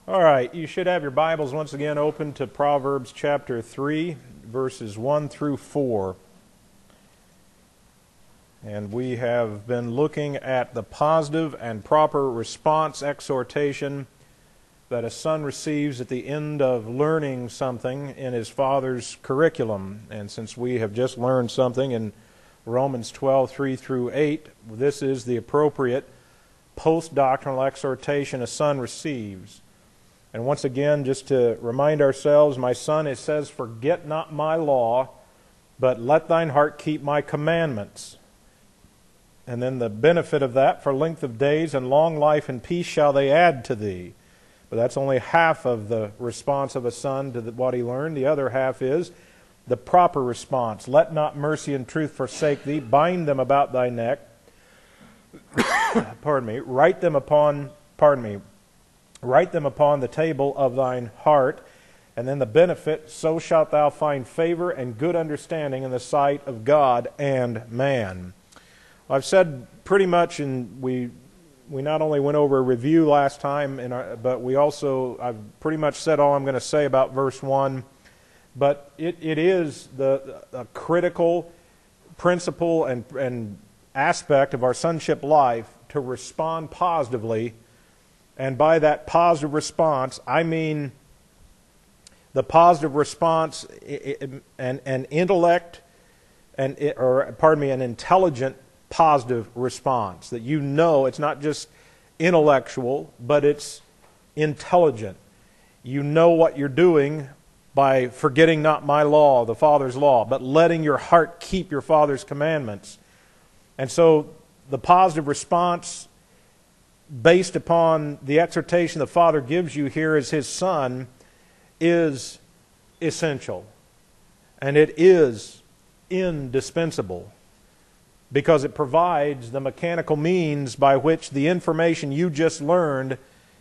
All right, you should have your Bibles once again open to Proverbs chapter 3, verses 1 through 4. And we have been looking at the positive and proper response exhortation that a son receives at the end of learning something in his father's curriculum. And since we have just learned something in Romans 12, 3 through 8, this is the appropriate post-doctrinal exhortation a son receives. And once again, just to remind ourselves, my son, it says, forget not my law, but let thine heart keep my commandments. And then the benefit of that, for length of days and long life and peace shall they add to thee. But that's only half of the response of a son to what he learned. The other half is the proper response. Let not mercy and truth forsake thee. Bind them about thy neck. Write them upon the table of thine heart. And then the benefit, so shalt thou find favor and good understanding in the sight of God and man. I've said pretty much, and we not only went over a review last time, but I've pretty much said all I'm going to say about verse 1. But it is a critical principle and aspect of our sonship life to respond positively. And by that positive response, I mean the positive response, an intelligent positive response. That you know it's not just intellectual, but it's intelligent. You know what you're doing by forgetting not my law, the Father's law, but letting your heart keep your Father's commandments. And so the positive response based upon the exhortation the Father gives you here as His Son is essential. And it is indispensable because it provides the mechanical means by which the information you just learned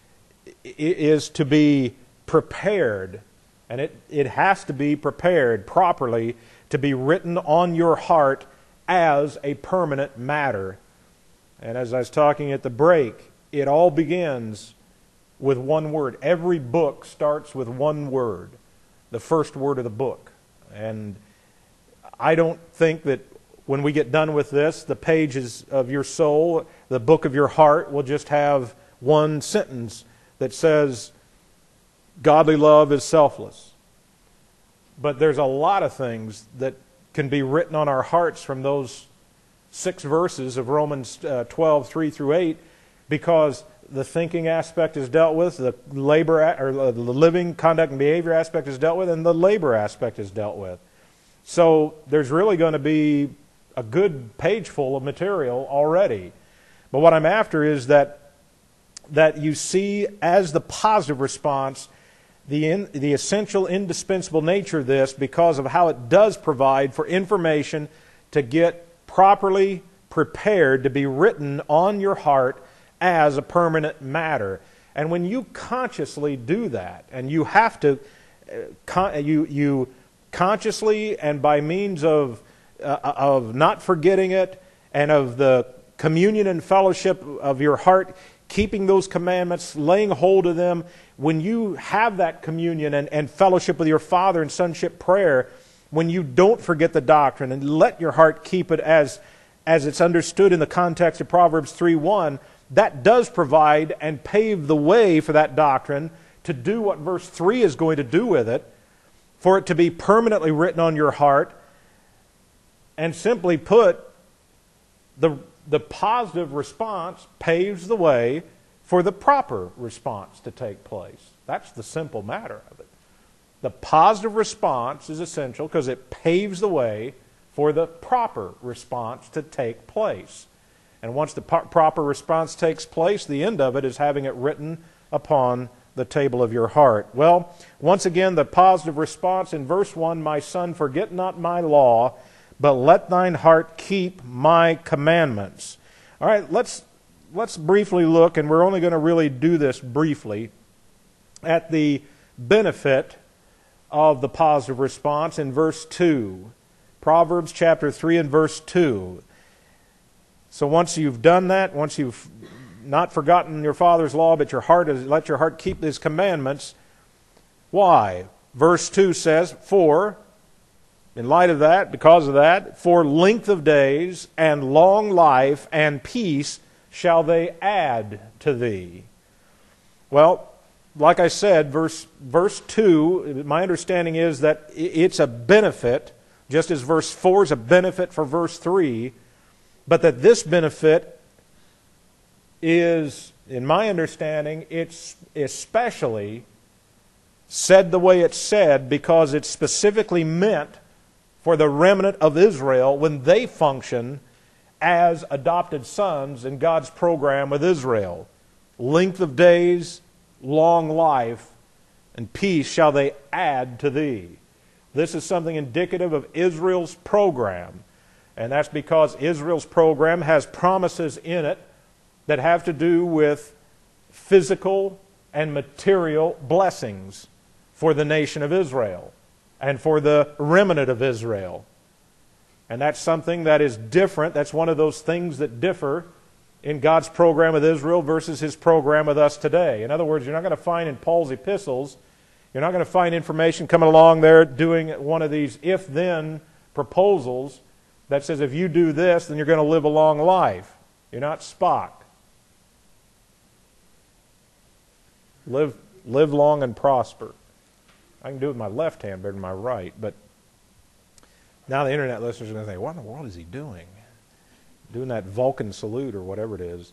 is to be prepared. And it has to be prepared properly to be written on your heart as a permanent matter. And as I was talking at the break, it all begins with one word. Every book starts with one word, the first word of the book. And I don't think that when we get done with this, the pages of your soul, the book of your heart, will just have one sentence that says, godly love is selfless. But there's a lot of things that can be written on our hearts from those 6 verses of Romans 12, 3 through 8, because the thinking aspect is dealt with, the living conduct and behavior aspect is dealt with, and the labor aspect is dealt with. So there's really going to be a good page full of material already. But what I'm after is that you see as the positive response the essential, indispensable nature of this, because of how it does provide for information to get properly prepared to be written on your heart as a permanent matter. And when you consciously do that, and you have to, you consciously and by means of not forgetting it, and of the communion and fellowship of your heart, keeping those commandments, laying hold of them, when you have that communion and fellowship with your Father in sonship prayer, when you don't forget the doctrine and let your heart keep it as it's understood in the context of Proverbs 3:1, that does provide and pave the way for that doctrine to do what verse 3 is going to do with it, for it to be permanently written on your heart. And simply put, the positive response paves the way for the proper response to take place. That's the simple matter of it. The positive response is essential because it paves the way for the proper response to take place. And once the proper response takes place, the end of it is having it written upon the table of your heart. Well, once again, the positive response in verse 1, my son, forget not my law, but let thine heart keep my commandments. All right, let's briefly look, and we're only going to really do this briefly, at the benefit of the positive response in verse 2. Proverbs chapter 3 and verse 2. So once you've done that, once you've not forgotten your father's law, but let your heart keep his commandments. Why? Verse 2 says, for, in light of that, because of that, for length of days and long life and peace shall they add to thee. Well, like I said, verse 2, my understanding is that it's a benefit, just as verse 4 is a benefit for verse 3, but that this benefit is, in my understanding, it's especially said the way it's said because it's specifically meant for the remnant of Israel when they function as adopted sons in God's program with Israel. Length of days, long life, and peace shall they add to thee. This is something indicative of Israel's program. And that's because Israel's program has promises in it that have to do with physical and material blessings for the nation of Israel and for the remnant of Israel. And that's something that is different. That's one of those things that differ in God's program with Israel versus His program with us today. In other words, you're not going to find in Paul's epistles, you're not going to find information coming along there doing one of these if-then proposals that says if you do this, then you're going to live a long life. You're not Spock. Live long and prosper. I can do it with my left hand better than my right, but now the internet listeners are going to think, what in the world is he doing? Doing that Vulcan salute or whatever it is.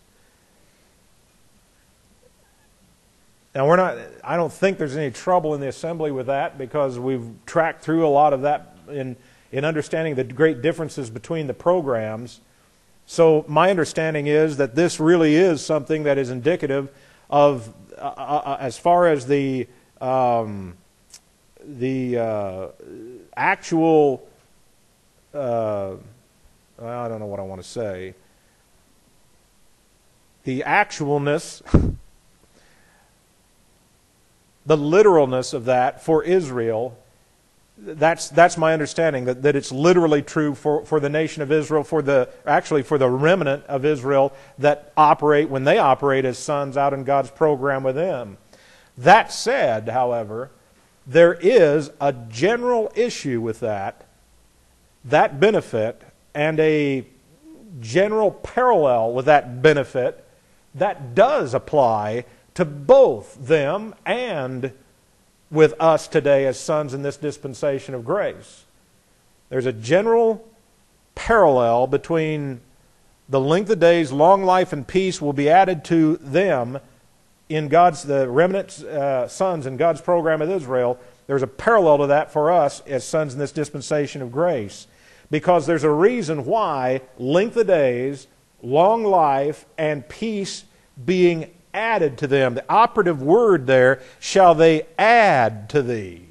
Now I don't think there's any trouble in the assembly with that because we've tracked through a lot of that in understanding the great differences between the programs. So my understanding is that this really is something that is indicative of, as far as the actual, I don't know what I want to say, the actualness, the literalness of that for Israel. That's my understanding, that it's literally true for the nation of Israel, for the remnant of Israel that operate when they operate as sons out in God's program with them. That said, however, there is a general issue with that benefit, and a general parallel with that benefit that does apply to both them and with us today as sons in this dispensation of grace. There's a general parallel between the length of days, long life, and peace will be added to them in the remnant sons in God's program with Israel. There's a parallel to that for us as sons in this dispensation of grace. Because there's a reason why length of days, long life, and peace being added to them. The operative word there, shall they add to thee.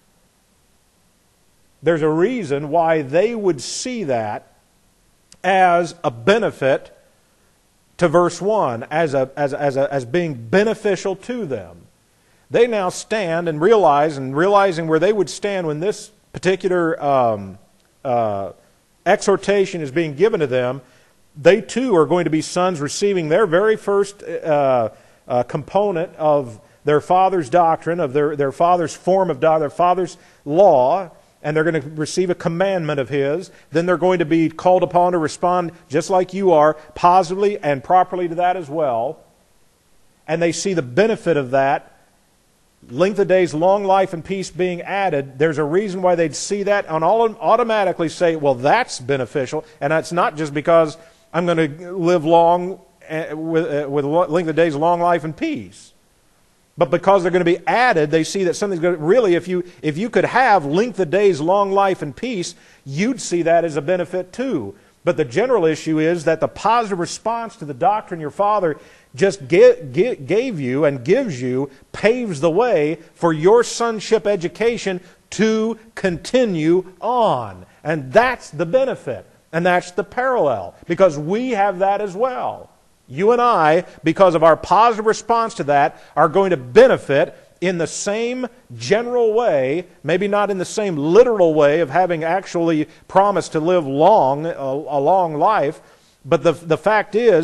There's a reason why they would see that as a benefit to verse 1, as being beneficial to them. They now stand and realizing where they would stand when this particular exhortation is being given to them, they too are going to be sons receiving their very first component of their father's doctrine, of their father's form of doctrine, their father's law, and they're going to receive a commandment of His. Then they're going to be called upon to respond just like you are, positively and properly to that as well. And they see the benefit of that. Length of days, long life, and peace being added. There's a reason why they'd see that and automatically say, well, that's beneficial. And that's not just because I'm going to live long with length of days, long life, and peace. But because they're going to be added, they see that something's going to... Really, if you could have length of days, long life, and peace, you'd see that as a benefit too. But the general issue is that the positive response to the doctrine your father just gave you and gives you paves the way for your sonship education to continue on. And that's the benefit. And that's the parallel. Because we have that as well. You and I, because of our positive response to that, are going to benefit in the same general way, maybe not in the same literal way of having actually promised to live a long life, but the fact is,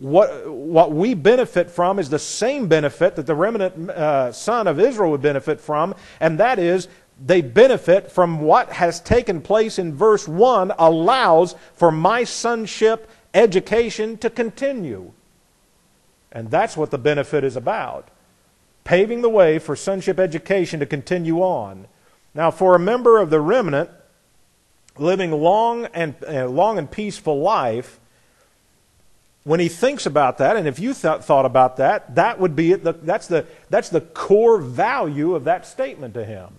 what we benefit from is the same benefit that the remnant son of Israel would benefit from, and that is they benefit from what has taken place in verse 1 allows for my sonship education to continue. And that's what the benefit is about. Paving the way for sonship education to continue on. Now, for a member of the remnant, living long and peaceful life, when he thinks about that, and if you thought about that, that would be that's the core value of that statement to him.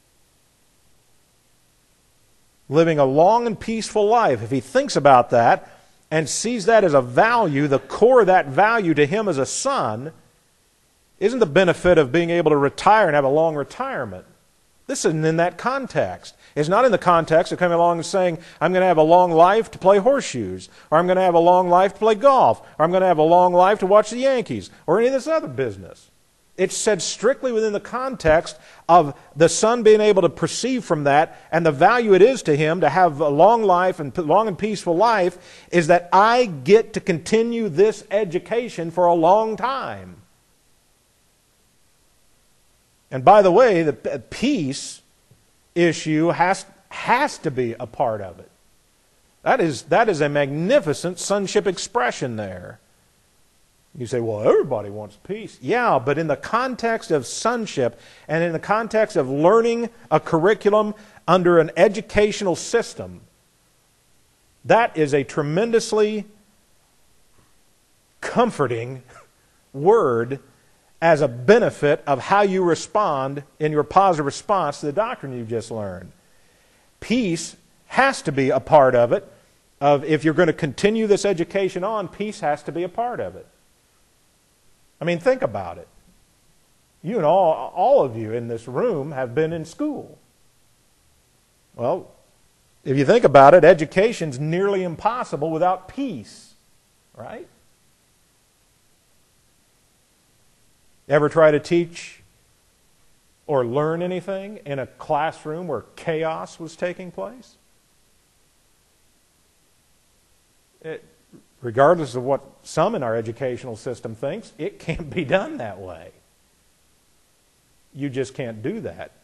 Living a long and peaceful life. If he thinks about that and sees that as a value, the core of that value to him as a son isn't the benefit of being able to retire and have a long retirement. This isn't in that context. It's not in the context of coming along and saying, I'm going to have a long life to play horseshoes, or I'm going to have a long life to play golf, or I'm going to have a long life to watch the Yankees, or any of this other business. It's said strictly within the context of the son being able to perceive from that, and the value it is to him to have a long life and long and peaceful life is that I get to continue this education for a long time. And by the way, the peace issue has to be a part of it. That is a magnificent sonship expression there. You say, well, everybody wants peace. Yeah, but in the context of sonship and in the context of learning a curriculum under an educational system, that is a tremendously comforting word as a benefit of how you respond in your positive response to the doctrine you've just learned. Peace has to be a part of it. If you're going to continue this education on, peace has to be a part of it. I mean, think about it. You and all of you in this room have been in school. Well, if you think about it, education's nearly impossible without peace, right? Ever try to teach or learn anything in a classroom where chaos was taking place? Regardless of what some in our educational system thinks, it can't be done that way. You just can't do that.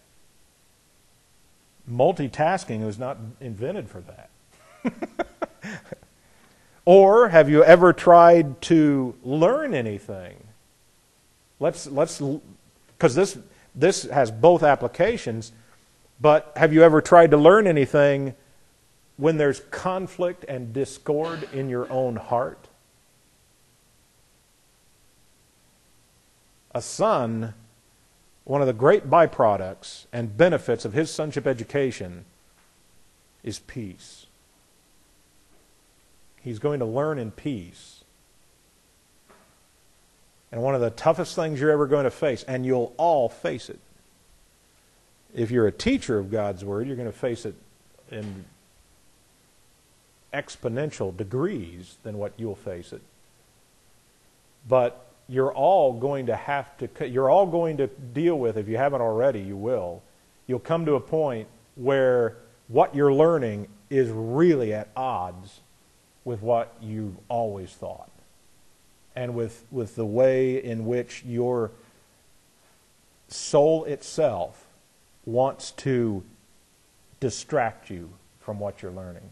Multitasking was not invented for that. Or have you ever tried to learn anything? Let's because this has both applications, but have you ever tried to learn anything when there's conflict and discord in your own heart? A son, one of the great byproducts and benefits of his sonship education is peace. He's going to learn in peace. And one of the toughest things you're ever going to face, and you'll all face it. If you're a teacher of God's Word, you're going to face it in exponential degrees than what you'll face it. But you're all going to deal with, if you haven't already, you will. You'll come to a point where what you're learning is really at odds with what you've always thought. And with the way in which your soul itself wants to distract you from what you're learning.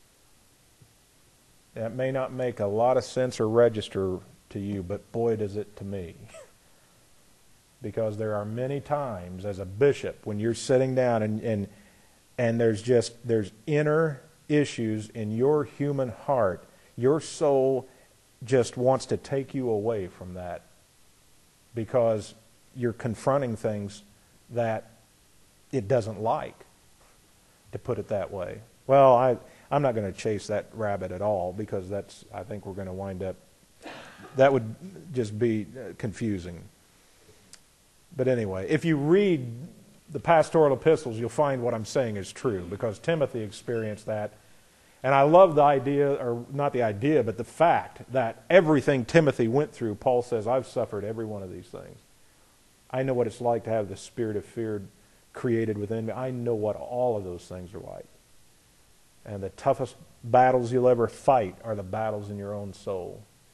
That may not make a lot of sense or register to you, but boy does it to me. Because there are many times as a bishop when you're sitting down and there's inner issues in your human heart, your soul just wants to take you away from that because you're confronting things that it doesn't like, to put it that way. Well, I'm not going to chase that rabbit at all because I think we're going to wind up, that would just be confusing. But anyway, if you read the pastoral epistles, you'll find what I'm saying is true because Timothy experienced that. And I love the idea, or not the idea, but the fact that everything Timothy went through, Paul says, I've suffered every one of these things. I know what it's like to have the spirit of fear created within me. I know what all of those things are like. And the toughest battles you'll ever fight are the battles in your own soul.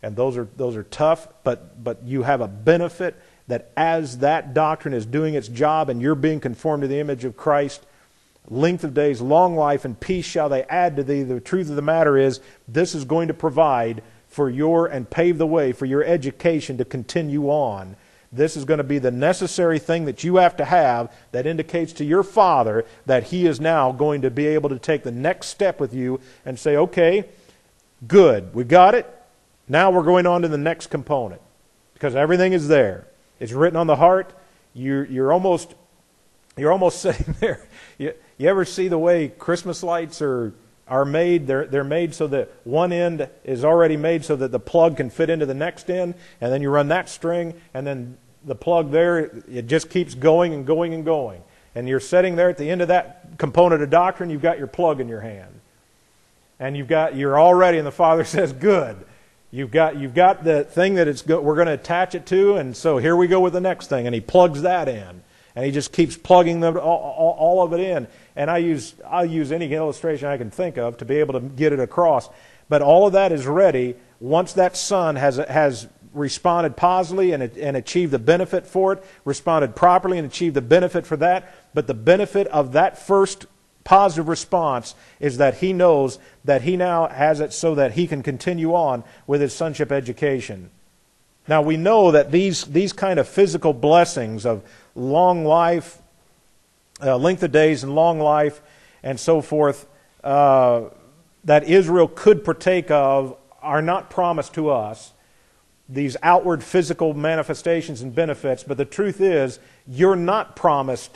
And those are tough, but you have a benefit that as that doctrine is doing its job and you're being conformed to the image of Christ, length of days, long life, and peace shall they add to thee. The truth of the matter is, this is going to provide for your and pave the way for your education to continue on. This is going to be the necessary thing that you have to have that indicates to your Father that He is now going to be able to take the next step with you and say, okay, good, we got it. Now we're going on to the next component because everything is there. It's written on the heart. You're almost sitting there. You ever see the way Christmas lights are made? They're made so that one end is already made so that the plug can fit into the next end, and then you run that string, and then the plug there, it just keeps going and going and going. And you're sitting there at the end of that component of doctrine, you've got your plug in your hand. And you're all ready, and the Father says, good. You've got the thing that we're going to attach it to, and so here we go with the next thing. And He plugs that in. And He just keeps plugging all of it in. And I'll use any illustration I can think of to be able to get it across. But all of that is ready once that son has responded positively and achieved the benefit for it, responded properly and achieved the benefit for that. But the benefit of that first positive response is that he knows that he now has it so that he can continue on with his sonship education. Now we know that these kind of physical blessings of long life, length of days and long life and so forth that Israel could partake of are not promised to us, these outward physical manifestations and benefits, but the truth is you're not promised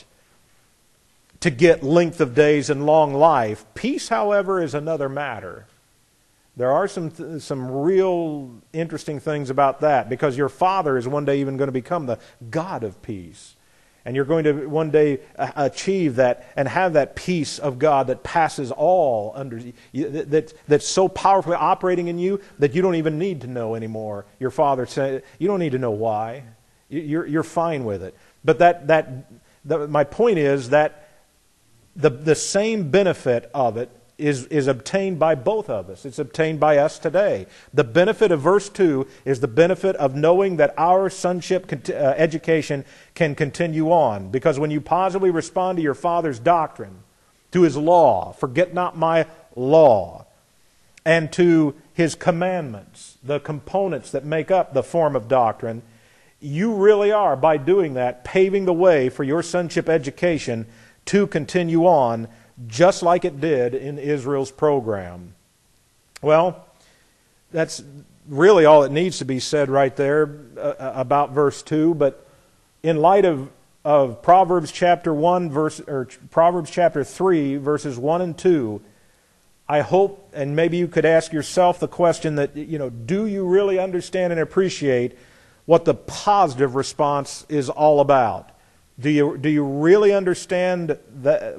to get length of days and long life. Peace, however, is another matter. There are some real interesting things about that because your Father is one day even going to become the God of peace. And you're going to one day achieve that and have that peace of God that passes all under that's so powerfully operating in you that you don't even need to know anymore. Your Father said you don't need to know why. You're fine with it. But my point is that the same benefit of it is obtained by both of us. It's obtained by us today. The benefit of verse 2 is the benefit of knowing that our sonship education can continue on. Because when you positively respond to your Father's doctrine, to His law, forget not my law, and to His commandments, the components that make up the form of doctrine, you really are, by doing that, paving the way for your sonship education to continue on just like it did in Israel's program. Well, that's really all that needs to be said right there about verse 2. But in light of Proverbs chapter 1 Proverbs chapter 3 verses 1 and 2, I hope, and maybe you could ask yourself the question that, do you really understand and appreciate what the positive response is all about? Do you really understand that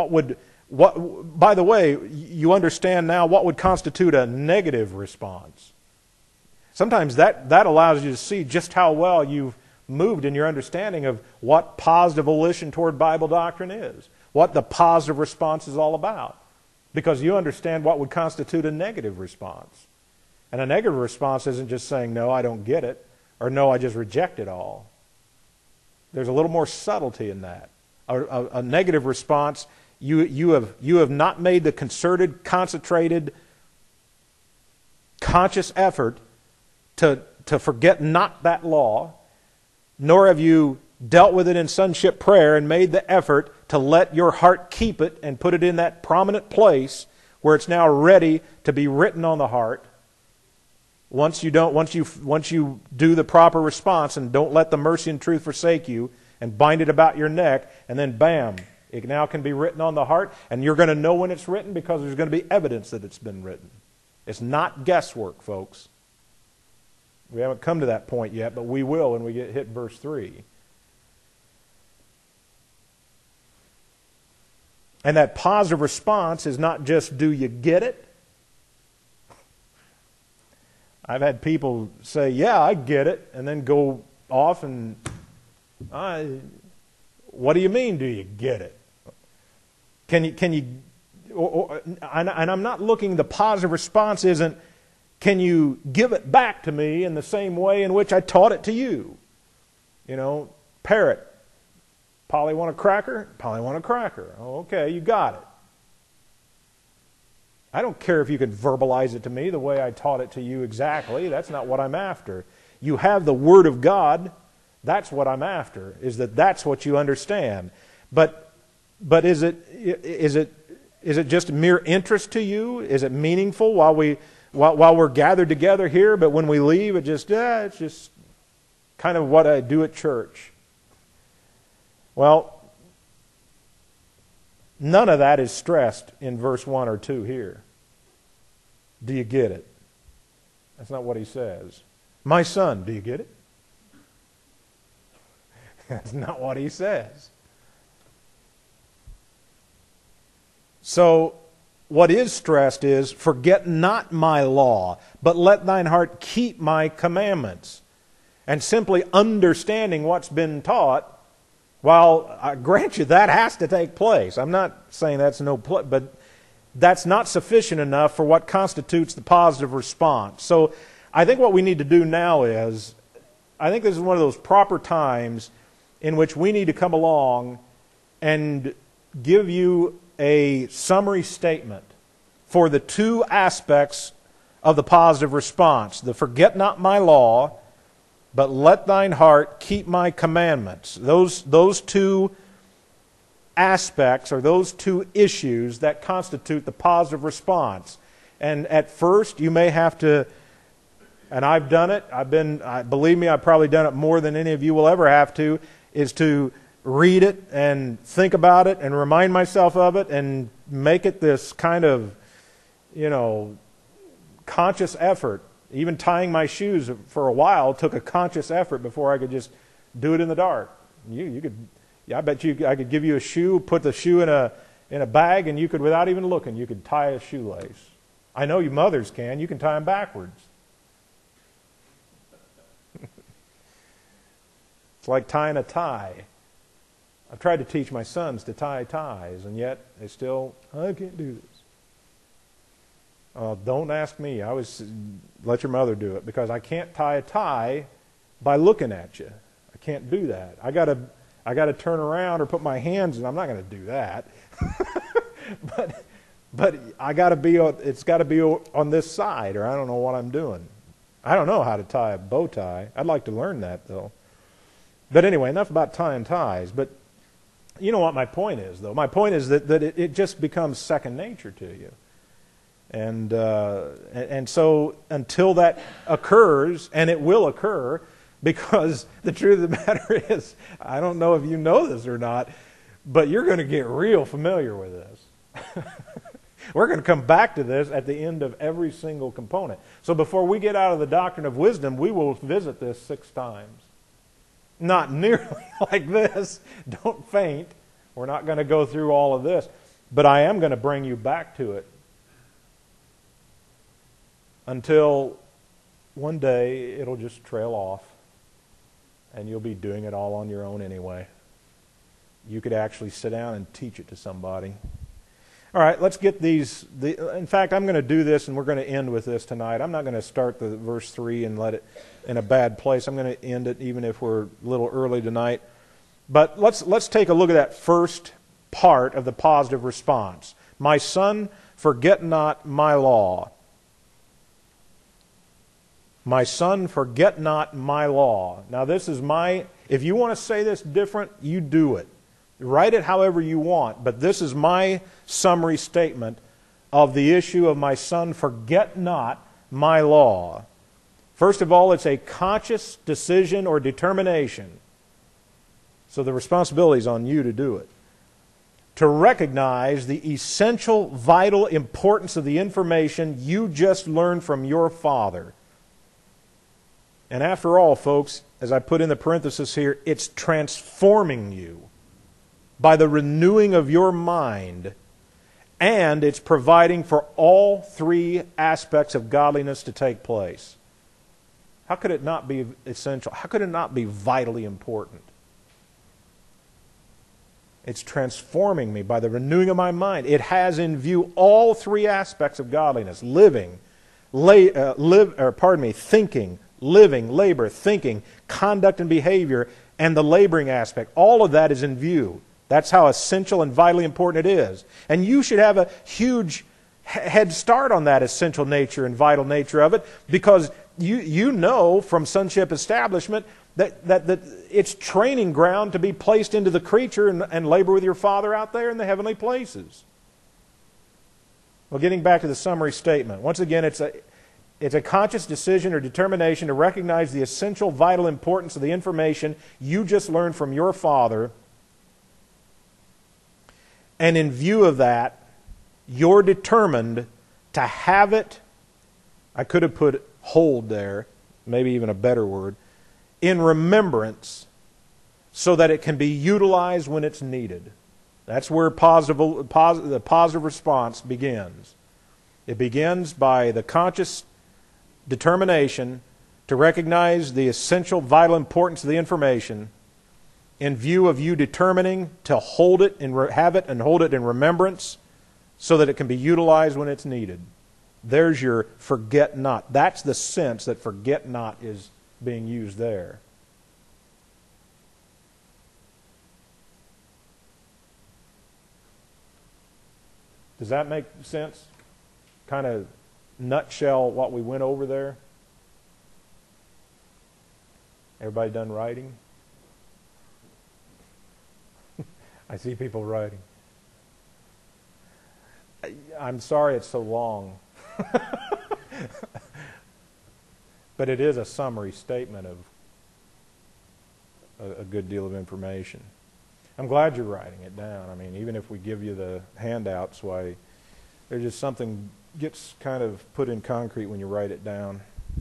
by the way, you understand now what would constitute a negative response. Sometimes that allows you to see just how well you've moved in your understanding of what positive volition toward Bible doctrine is, what the positive response is all about, because you understand what would constitute a negative response. And a negative response isn't just saying, no, I don't get it, or no, I just reject it all. There's a little more subtlety in that. A negative response, you have not made the concerted, concentrated, conscious effort to forget not that law, nor have you dealt with it in sonship prayer and made the effort to let your heart keep it and put it in that prominent place where it's now ready to be written on the heart. Once you do the proper response and don't let the mercy and truth forsake you and bind it about your neck, and then bam, it now can be written on the heart, and you're going to know when it's written because there's going to be evidence that it's been written. It's not guesswork, folks. We haven't come to that point yet, but we will when we hit verse 3. And that positive response is not just, do you get it? I've had people say, yeah, I get it, and then go off and, what do you mean, do you get it? And I'm not looking, the positive response isn't, can you give it back to me in the same way in which I taught it to you? Parrot. Polly want a cracker? Polly want a cracker. Oh, okay, you got it. I don't care if you can verbalize it to me the way I taught it to you exactly. That's not what I'm after. You have the Word of God. That's what I'm after, is that's what you understand. But is it just mere interest to you? Is it meaningful while we're gathered together here, but when we leave, it's just kind of what I do at church? Well, none of that is stressed in verse 1 or 2 here. Do you get it? That's not what he says. My son, do you get it? That's not what he says. So, what is stressed is, forget not my law, but let thine heart keep my commandments. And simply understanding what's been taught, while I grant you that has to take place. I'm not saying that's no place, but that's not sufficient enough for what constitutes the positive response. So I think what we need to do now is, I think this is one of those proper times in which we need to come along and give you a summary statement for the two aspects of the positive response. The forget not my law, but let thine heart keep my commandments. Those two aspects, or those two issues that constitute the positive response. And at first you may have to, and I've done it, believe me, I've probably done it more than any of you will ever have to, is to read it and think about it and remind myself of it and make it this kind of, conscious effort. Even tying my shoes for a while took a conscious effort before I could just do it in the dark. I bet I could give you a shoe, put the shoe in a bag, and you could, without even looking, you could tie a shoelace. I know you mothers can. You can tie them backwards. It's like tying a tie. I've tried to teach my sons to tie ties, and yet they still, I can't do this. Don't ask me. Let your mother do it, because I can't tie a tie by looking at you. I can't do that. I got to turn around or put my hands in. I'm not going to do that. but I got to be. It's got to be on this side, or I don't know what I'm doing. I don't know how to tie a bow tie. I'd like to learn that though. But anyway, enough about tying ties. But you know what my point is, though. My point is that it just becomes second nature to you. And so until that occurs, and it will occur, because the truth of the matter is, I don't know if you know this or not, but you're going to get real familiar with this. We're going to come back to this at the end of every single component. So before we get out of the doctrine of wisdom, we will visit this 6 times. Not nearly like this. Don't faint. We're not going to go through all of this. But I am going to bring you back to it. Until one day it'll just trail off and you'll be doing it all on your own anyway. You could actually sit down and teach it to somebody. All right, let's get these. In fact, I'm going to do this, and we're going to end with this tonight. I'm not going to start the verse 3 and let it in a bad place. I'm going to end it even if we're a little early tonight. But let's take a look at that first part of the positive response. My son, forget not my law. My son, forget not my law. Now this is if you want to say this different, you do it. Write it however you want, but this is my summary statement of the issue of my son, forget not my law. First of all, it's a conscious decision or determination. So the responsibility is on you to do it. To recognize the essential, vital importance of the information you just learned from your father. And after all, folks, as I put in the parenthesis here, it's transforming you by the renewing of your mind, and it's providing for all 3 aspects of godliness to take place. How could it not be essential? How could it not be vitally important? It's transforming me by the renewing of my mind. It has in view all 3 aspects of godliness: living thinking, living, labor, thinking, conduct and behavior, and the laboring aspect. All of that is in view. That's how essential and vitally important it is. And you should have a huge head start on that essential nature and vital nature of it, because you know from sonship establishment that it's training ground to be placed into the creature and labor with your Father out there in the heavenly places. Well, getting back to the summary statement. Once again, it's a conscious decision or determination to recognize the essential, vital importance of the information you just learned from your Father. And in view of that, you're determined to have it, I could have put hold there, maybe even a better word, in remembrance so that it can be utilized when it's needed. That's where the positive response begins. It begins by the conscious determination to recognize the essential, vital importance of the information in view of you determining to hold it and have it and hold it in remembrance so that it can be utilized when it's needed. There's your forget not. That's the sense that forget not is being used there. Does that make sense? Kind of nutshell what we went over there? Everybody done writing? I see people writing. I'm sorry it's so long. But it is a summary statement of a good deal of information. I'm glad you're writing it down. I mean, even if we give you the handouts, why, there's just something gets kind of put in concrete when you write it down.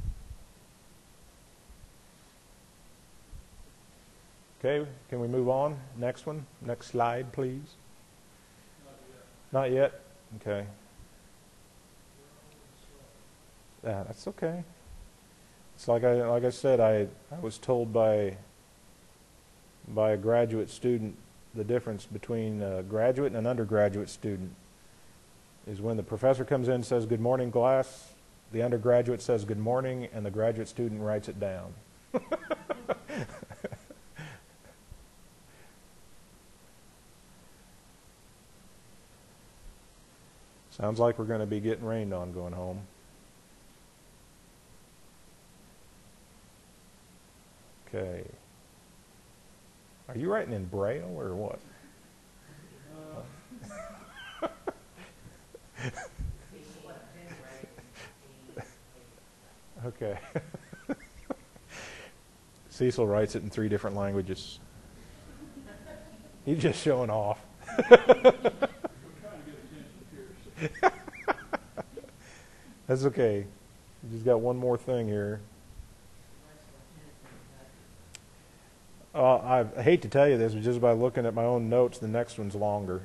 Okay, can we move on? Next one. Next slide, please. Not yet? Okay. That's okay. It's like I said, I was told by a graduate student the difference between a graduate and an undergraduate student is when the professor comes in and says, "Good morning, class," the undergraduate says, "Good morning," and the graduate student writes it down. Sounds like we're going to be getting rained on going home. Okay. Are you writing in Braille or what? Okay. Cecil writes it in 3 different languages. He's just showing off. That's okay. We just got one more thing here. I hate to tell you this, but just by looking at my own notes, the next one's longer.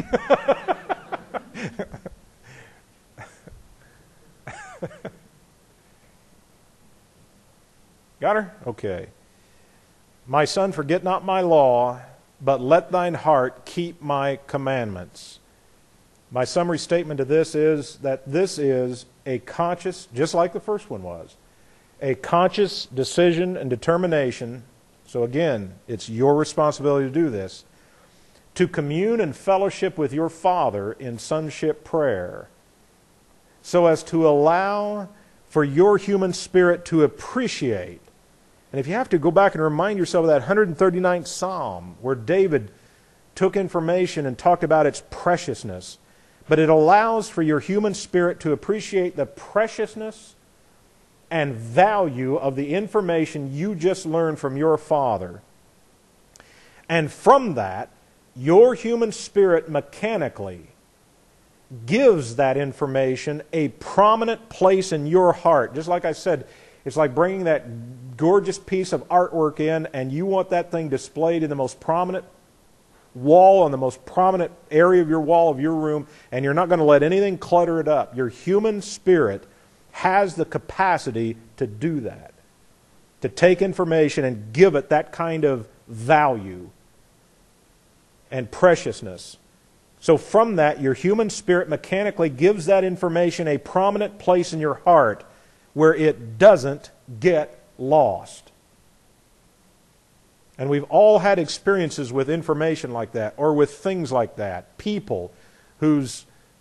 Got her? Okay. My son, forget not my law, but let thine heart keep my commandments. My summary statement to this is that this is a conscious, just like the first one was, a conscious decision and determination. So again, it's your responsibility to do this, to commune and fellowship with your Father in sonship prayer, so as to allow for your human spirit to appreciate. And if you have to, go back and remind yourself of that 139th Psalm where David took information and talked about its preciousness. But it allows for your human spirit to appreciate the preciousness and value of the information you just learned from your Father. And from that, your human spirit mechanically gives that information a prominent place in your heart. Just like I said, it's like bringing that gorgeous piece of artwork in and you want that thing displayed in the most prominent wall, on the most prominent area of your wall of your room, and you're not going to let anything clutter it up. Your human spirit has the capacity to do that, to take information and give it that kind of value and preciousness, So from that, your human spirit mechanically gives that information a prominent place in your heart where it doesn't get lost. And we've all had experiences with information like that, or with things like that. People who's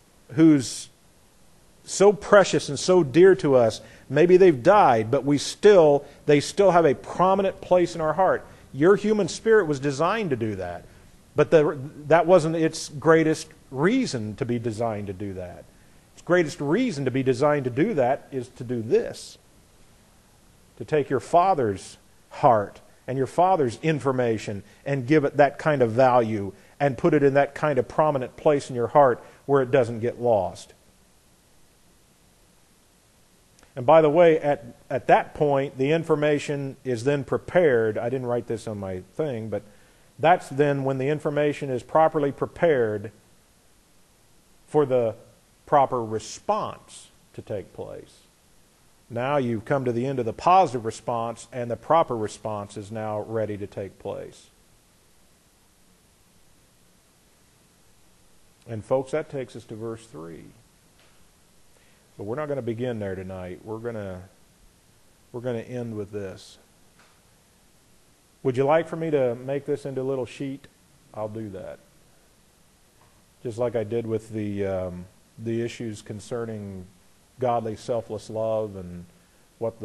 so precious and so dear to us, maybe they've died, but they still have a prominent place in our heart. Your human spirit was designed to do that. But that wasn't its greatest reason to be designed to do that. Its greatest reason to be designed to do that is to do this. To take your Father's heart and your Father's information and give it that kind of value and put it in that kind of prominent place in your heart where it doesn't get lost. And by the way, at that point, the information is then prepared. I didn't write this on my thing, but that's then when the information is properly prepared for the proper response to take place. Now you've come to the end of the positive response, and the proper response is now ready to take place. And folks, that takes us to verse 3. But we're not going to begin there tonight. We're going to end with this. Would you like for me to make this into a little sheet? I'll do that. Just like I did with the issues concerning godly, selfless love and what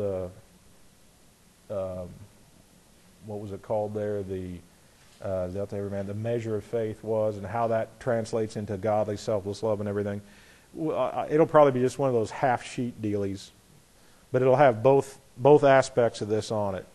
was it called there? The measure of faith was, and how that translates into godly, selfless love and everything. It'll probably be just one of those half-sheet dealies, but it'll have both aspects of this on it.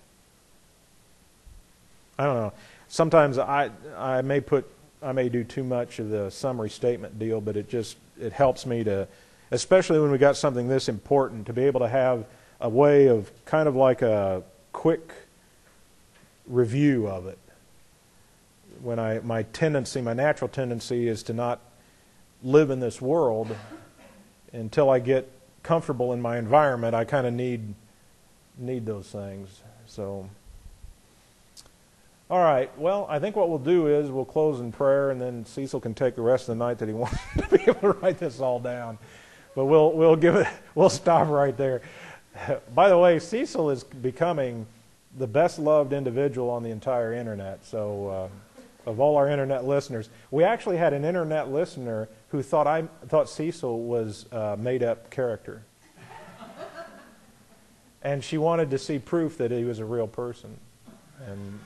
I don't know. Sometimes I may do too much of the summary statement deal, but it helps me to, especially when we got something this important, to be able to have a way of kind of like a quick review of it. When my natural tendency is to not live in this world until I get comfortable in my environment. I kind of need those things. So, all right. Well, I think what we'll do is we'll close in prayer, and then Cecil can take the rest of the night that he wants to be able to write this all down. But we'll stop right there. By the way, Cecil is becoming the best loved individual on the entire internet. So, of all our internet listeners, we actually had an internet listener who thought Cecil was a made-up character, and she wanted to see proof that he was a real person. And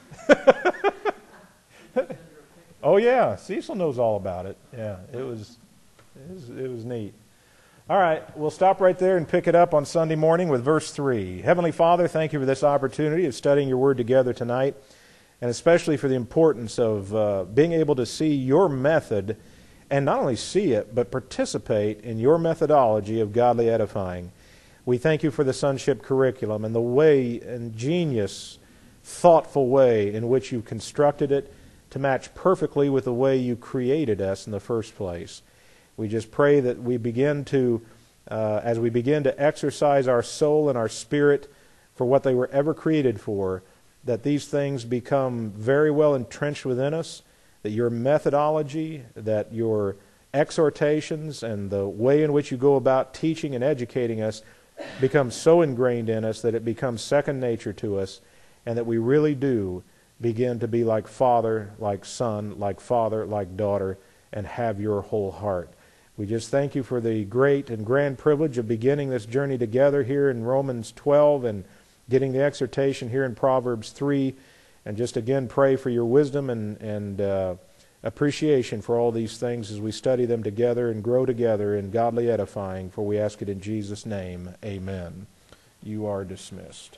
oh yeah, Cecil knows all about it. Yeah, it was neat. All right, we'll stop right there and pick it up on Sunday morning with verse 3. Heavenly Father, thank you for this opportunity of studying your Word together tonight, and especially for the importance of being able to see your method, and not only see it, but participate in your methodology of godly edifying. We thank you for the sonship curriculum and the ingenious, thoughtful way in which you constructed it to match perfectly with the way you created us in the first place. We just pray that we begin to, as we begin to exercise our soul and our spirit for what they were ever created for, that these things become very well entrenched within us, that your methodology, that your exhortations, and the way in which you go about teaching and educating us becomes so ingrained in us that it becomes second nature to us, and that we really do begin to be like father, like son, like father, like daughter, and have your whole heart. We just thank you for the great and grand privilege of beginning this journey together here in Romans 12 and getting the exhortation here in Proverbs 3, and just again pray for your wisdom and appreciation for all these things as we study them together and grow together in godly edifying, for we ask it in Jesus' name. Amen. You are dismissed.